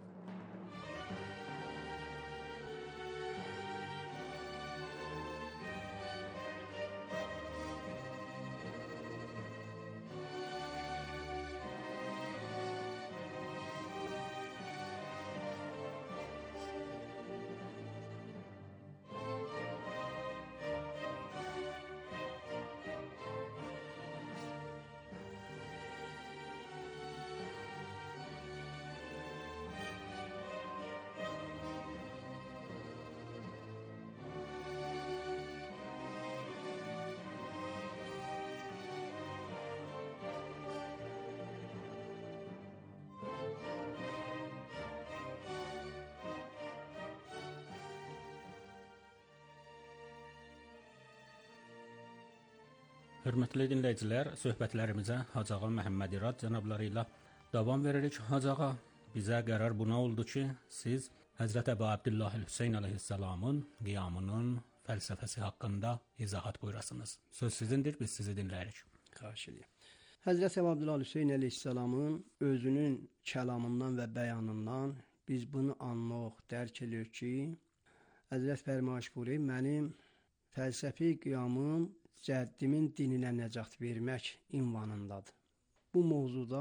Hörmətli dinləyicilər, söhbətlərimizə Hacı ağa Məhəmməd İrad cənabları ilə davam veririk. Hacı ağa, bizə qərar buna oldu ki, siz Həzrət Əbu Abdullah Hüseyn əleyhissalamın qiyamının fəlsəfəsi haqqında izahat buyurasınız. Söz sizindir, biz sizi dinləyirik. Xahiş edirəm. Həzrət Əbu Abdullah Hüseyn əleyhissalamın özünün kəlamından və bəyanından biz bunu anlıq, dərk edirik ki, Həzrət fərmayış buyurur, mənim fəlsəfi qiyamım cəddimin dininə nəcat vermək ünvanındadır. Bu mövzuda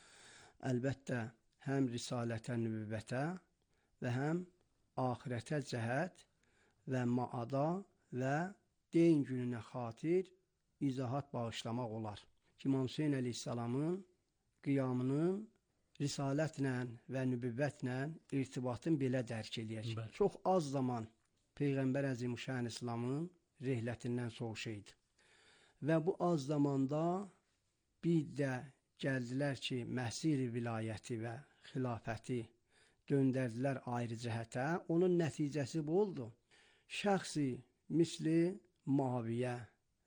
əlbəttə həm risalətə, nübüvvətə və həm axirətə cəhət və maada və deyin gününə xatir izahat bağışlamaq olar. İmam Hüseyn əleyhissalamın qiyamının risalətlə və nübüvvətlə irtibatın belə dərk eləyək. Çox az zaman Peyğəmbər Əzimüşşan İslamın rehlətindən soğuşaydı. Və bu az zamanda bir də gəldilər ki, Məsir vilayəti və xilafəti döndərdilər ayrı cəhətə. Onun nəticəsi bu oldu. Şəxsi misli Muaviyə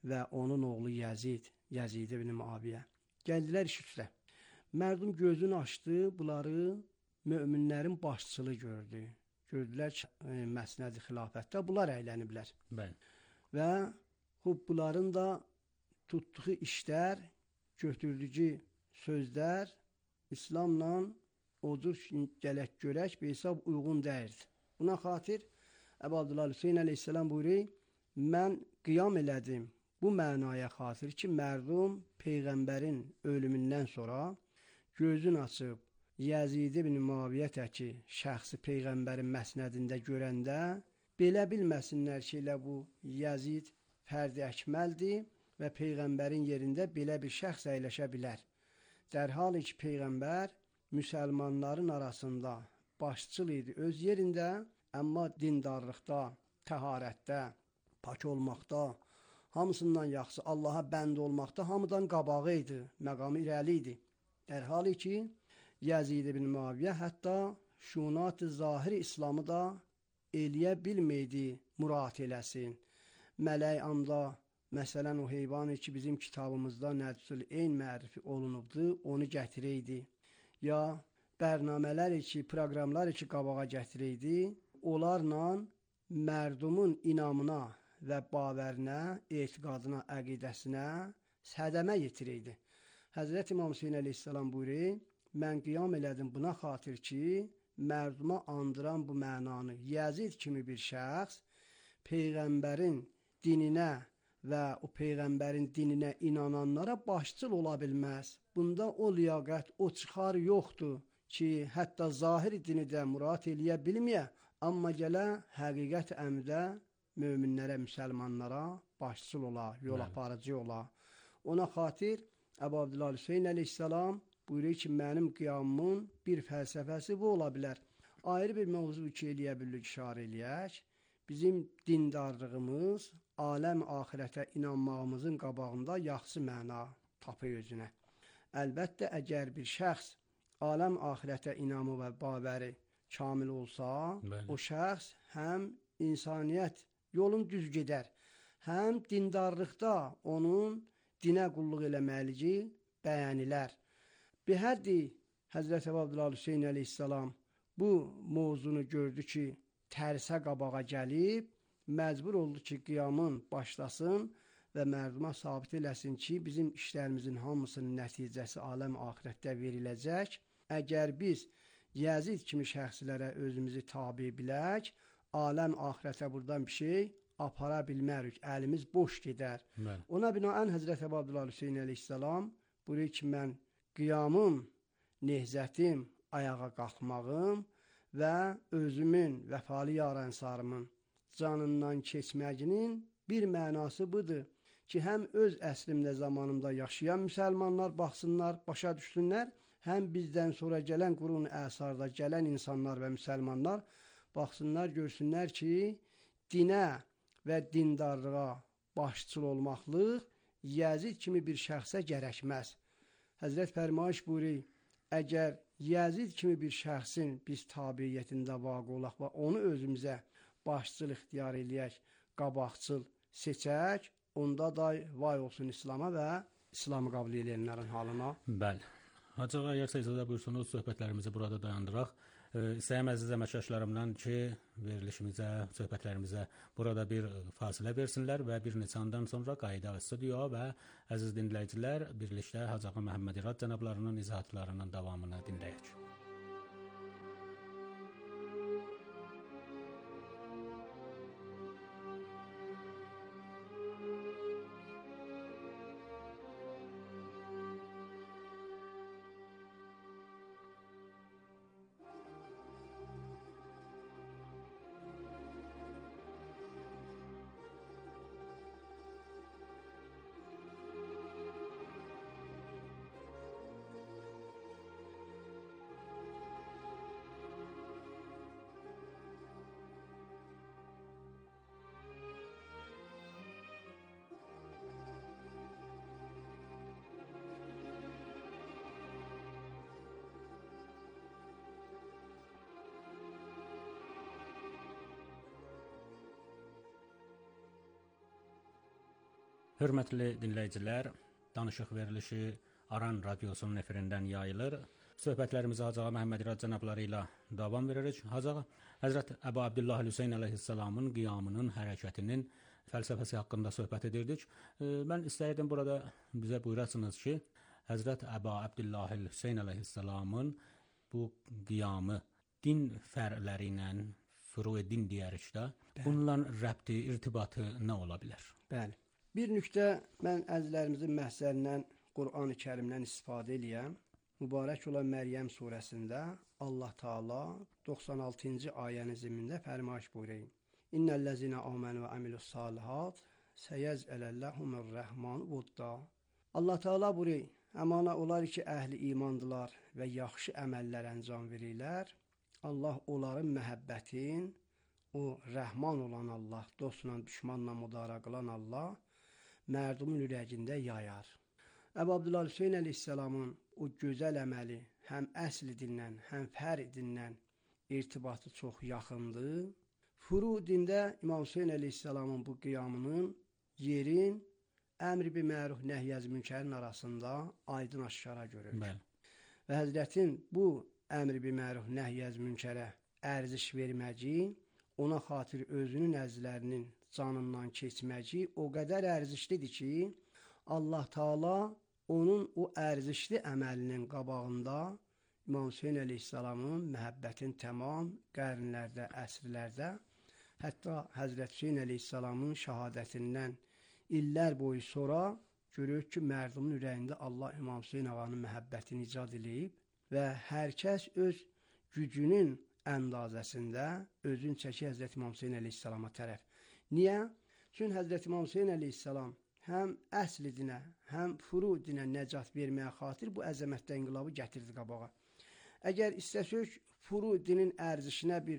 və onun oğlu Yazid, Yazid ibn Muaviyə. Gəldilər iş üstə. Mərdum gözünü açdı, bunları möminlərin başçılığı gördü. Gördülər ki, məsnədi xilafətdə bunlar əyləniblər. Bəli. Və bunların da tutduğu işlər, götürdüyü sözlər İslamla odur gələk görək bir hesab uyğun deyildi. Buna xatir Əbu Abdullah Hüseyn əleyhissalam buyuruyor, mən qiyam elədim bu mənaya xatir ki, mərdum Peyğəmbərin ölümündən sonra gözün açıb Yazid ibn Muaviyə təki şəxsi Peyğəmbərin məsnədində görəndə belə bilməsinlər ki, elə bu Yazid fərdi əkməldir və Peyğəmbərin yerində belə bir şəxs əyləşə bilər. Dərhal ki, Peyğəmbər müsəlmanların arasında başçıl idi öz yerində, amma dindarlıqda, təharətdə, pak olmaqda, hamısından yaxşı Allaha bənd olmaqda hamıdan qabağı idi, məqamı irəli idi. Dərhal ki, Yazid ibn Muaviyə hətta şunat-ı zahiri İslamı da eləyə bilməydi, murat eləsin. Mələk anda, məsələn o heyvanı ki, bizim kitabımızda Nədsul Eyn mərifi olunubdu, onu gətirəydi. Ya bərnamələr ki, proqramlar ki, qabağa gətirəydi, onlarla mərdumun inamına və bavərinə, etiqadına, əqidəsinə sədəmə yetirəydi. Həzrət İmam Hüseyn əleyhissalam buyuruyor, mən qiyam elədim buna xatir ki, mərduma andıran bu mənanı Yazid kimi bir şəxs Peyğəmbərin dininə və o Peyğəmbərin dininə inananlara başçıl ola bilməz. Bunda o liyaqət, o çıxar yoxdur ki, hətta zahir dini də murat eləyə bilməyə, amma gələ həqiqət əmrdə möminlərə, müsəlmanlara başçıl ola, yol aparıcı ola. Ona xatir Əbu Abdullah Hüseyn əleyhissalam buyuruyor ki, mənim qiyamımın bir fəlsəfəsi bu ola bilər. Ayrı bir mövzu ki, eləyə bilirik, işarə eləyək. Bizim dindarlığımız, aləm axirətə inanmağımızın qabağında yaxşı məna tapır özünə. Əlbəttə, əgər bir şəxs aləm axirətə inamı və babəri kamil olsa, o şəxs həm insaniyyət yolun düz gedər, həm dindarlıqda onun dinə qulluq eləməlici bəyənilər. Bihərdi Həzrət Əbu Abdullah Hüseyn əleyhissalam bu mövzunu gördü ki, tərsə qabağa gəlib, məcbur oldu ki, qiyamın başlasın və mərduma sabit eləsin ki, bizim işlərimizin hamısının nəticəsi aləm axirətdə veriləcək. Əgər biz Yazid kimi şəxslərə özümüzü tabi bilək, aləm axirətə buradan bir şey apara bilmərik, əlimiz boş gedər. Ona binaən Həzrət Əbu Abdullah Hüseyn əleyhissalam buyuruyor ki, mən qiyamım, nehzətim, ayağa qalxmağım və özümün, vəfalı yar ənsarımın canından keçməyinin bir mənası budur ki, həm öz əslimdə zamanımda yaşayan müsəlmanlar baxsınlar, başa düşsünlər, həm bizdən sonra gələn qurun əsarda gələn insanlar və müsəlmanlar baxsınlar, görsünlər ki, dinə və dindarlığa başçıl olmaqlıq Yazid kimi bir şəxsə gərəkməz. Həzrət fərmayış buyuruyor, əgər Yazid kimi bir şəxsin biz tabiyyətində vaqe olaq və onu özümüzə başçıl ixtiyar eləyək, qabaqçıl seçək, onda da vay olsun İslama və İslamı qəbul edənlərin halına. Bəli. Hacı ağa, əgər icazə buyursunuz, söhbətlərimizi burada dayandıraq. İstəyəm əziz əməkdaşlarımdan ki, verilişimizə, söhbətlərimizə burada bir fasilə versinlər və bir neçə andan sonra qayıdaq studiyaya və əziz dinləyicilər, birlikdə Hacı ağa Məhəmməd İrad cənablarının izahatlarının davamını dinləyək. Hörmətli dinləyicilər, danışıq verilişi Aran Radiosunun efirindən yayılır. Söhbətlərimizi Hacı Ağa Məhəmməd İrad cənabları ilə davam veririk. Hacı Ağa, Həzrət Əbu Abdullah Hüseyn əleyhissalamın qiyamının, hərəkətinin fəlsəfəsi haqqında söhbət edirdik. Mən istəyirdim burada bizə buyurasınız ki, Həzrət Əbu Abdullah Hüseyn əleyhissalamın bu qiyamı din fərqləri ilə, furu din deyərik də, bununla rəbti, irtibatı nə ola bilər? Bəli. Bir nöqtə mən əzizlərimizin məhzərindən Qur'an-ı Kərimdən istifadə eləyəm. Mübarək olan Məryəm surəsində Allah Taala 96-cı ayənin zimində fərmayiş buyurur. İnnellezine amenu ve amilussalihat seyez'elellahumur-rahman vudda. Allah Taala buyurur, əmana olar ki, əhli imandılar və yaxşı əməllər əncam verirlər. Allah onların məhəbbətin, o rəhman olan Allah, dostla, düşmanla müdarə qılan Allah, mərdumun ürəyində yayar. Əbu Abdullah Hüseyn əleyhissalamın o gözəl əməli həm əsl dinlə, həm fərq dinlə irtibatı çox yaxındır. Furu dində İmam Hüseyn əleyhissalamın bu qiyamının yerin əmr bi məruf nəhyəz münkərin arasında aydın aşkara görür. Və Həzrətin bu əmr bi məruf nəhyəz münkərə ərziş verməci, ona xatir özünün əzlərinin canından keçməci o qədər ərzişlidir ki, Allah Taala onun o ərzişli əməlinin qabağında İmam Hüseyn əleyhissalamın məhəbbətin tamam qarnlərdə, əsrlərdə, hətta Həzrət Hüseyn əleyhissalamın şəhadətindən illər boyu sonra görürük ki, mərdumun ürəyində Allah İmam Hüseyn ağanın məhəbbətini icad edib və hər kəs öz gücünün əndazəsində özün çəkir Həzrət İmam Hüseyn əleyhissalama tərəf. Niyə? Çünki Həzrət İmam Hüseyn əleyhissalam həm əsli dinə, həm furu dinə nəcat verməyə xatir bu əzəmətdə inqilabı gətirdi qabağa. Əgər istəsək, furu dinin ərzişinə bir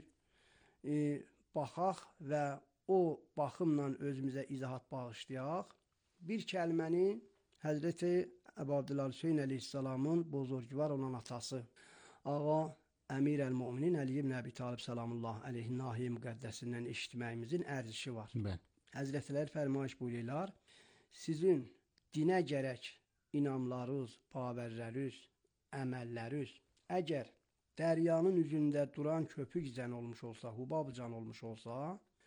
baxaq və o baxımla özümüzə izahat bağışlayaq, bir kəlməni Həzrəti Əbu Abdullah Hüseyn əleyhissalamın bozorgvar olan atası, Ağa Əmir əl-Müminin Əli ibn Əbi Talib salamullah əleyhin nahiyə müqəddəsindən eşitməyimizin ərzişi var. Həzrətlər fərmayiş buyururlar, sizin dinə gərək inamlarınız, baverləriniz, əməlləriniz əgər dəryanın üzündə duran köpük can olmuş olsa, hubab can olmuş olsa,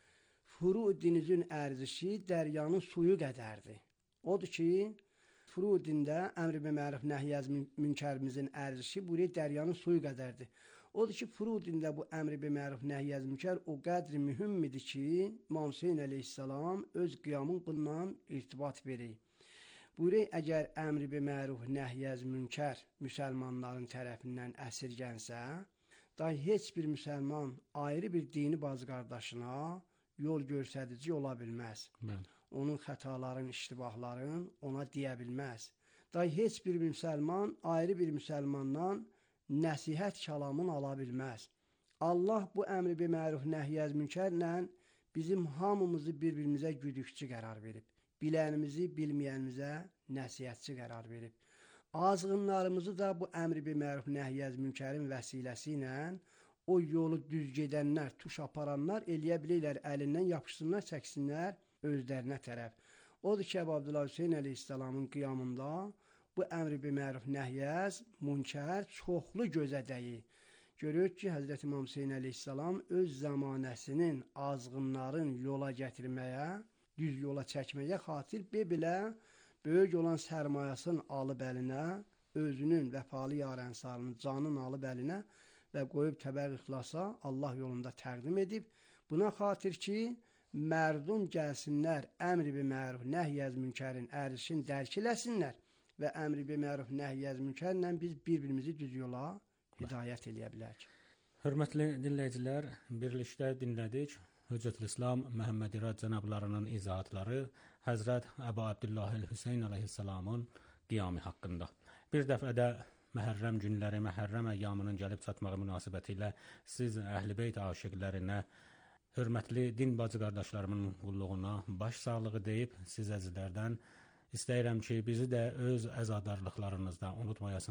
furu dinizin ərzişi dəryanın suyu qədərdir. Odur ki, furu dində əmr bi məruf nəhyəz münkərimizin ərzişi buraya dəryanın suyu qədərdir. Odur ki, furu dində bu əmr bi məruf nəhyəz münkər o qədri mühümmidir ki, İmam Hüseyn əleyhissalam öz qiyamın bundan irtibat verir. Buyuruq, əgər əmr bi məruf nəhyəz münkər müsəlmanların tərəfindən əsirgənsə, dahi heç bir müsəlman ayrı bir dini bacı qardaşına yol göstərici ola bilməz. Onun xətaların, iştibahların ona deyə bilməz. Dahi heç bir müsəlman ayrı bir müsəlmandan nəsihət kəlamın ala bilməz. Allah bu əmri bi məruf nəhyəz münkərlə bizim hamımızı bir-birimizə güdükçü qərar verib. Bilənimizi bilməyənimizə nəsihətçi qərar verib. Azğınlarımızı da bu əmri bi məruf nəhyəz münkərin vəsiləsi ilə o yolu düz gedənlər, tuş aparanlar eləyə bilirlər, əlindən yapışsınlar, çəksinlər özlərinə tərəf. Odur ki, Əbu Abdullah Hüseyn əleyhissalamın qiyamında bu əmr bi məruf nəhyəz münkər çoxlu gözə dəyir. Görürük ki, Həzrət İmam Hüseyn əleyhissalam öz zamanəsinin azğınların yola gətirməyə, düz yola çəkməyə xatir belə böyük olan sərmayəsinin alıb əlinə, özünün vəfalı yar ənsarının canın alıb əlinə və qoyub təbəq ixlasa Allah yolunda təqdim edib. Buna xatir ki, mərdum gəlsinlər, əmr bi məruf nəhyəz münkərin ərzişini dərk eləsinlər və əmr bi məruf nəhyəz münkərlə biz bir-birimizi düz yola hidayət eləyə bilərik. Hörmətli dinləyicilər, birlikdə dinlədik Hüccətülislam Məhəmməd İrad cənablarının izahatları Həzrət Əbu Abdullah Hüseyn əleyhissalamın qiyamı haqqında. Bir dəfə də Məhərrəm günləri, Məhərrəm əyyamının gəlib çatmağı münasibətilə siz Əhl-i-Beyt aşiqlərinə, hörmətli din bacı qardaşlarımın qulluğuna baş sağlığı deyib siz əzizlərdən istəyirəm ki, bizi də öz əzadarlıqlarınızda unutmayasınız.